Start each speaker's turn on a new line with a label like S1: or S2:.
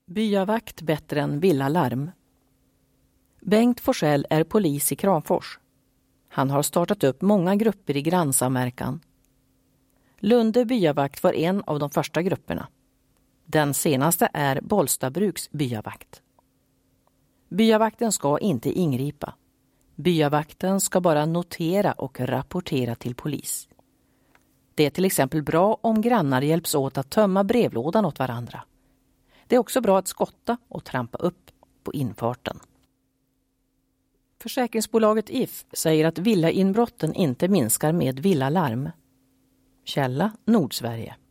S1: Byavakt bättre än villalarm. Bengt Forsell är polis i Kramfors. Han har startat upp många grupper i grannsamverkan. Lunde byavakt var en av de första grupperna. Den senaste är Bollstabruks byavakt. Byavakten ska inte ingripa. Byavakten ska bara notera och rapportera till polis. Det är till exempel bra om grannar hjälps åt att tömma brevlådan åt varandra. Det är också bra att skotta och trampa upp på infarten. Försäkringsbolaget If säger att villainbrotten inte minskar med villalarm. Källa Nordsverige.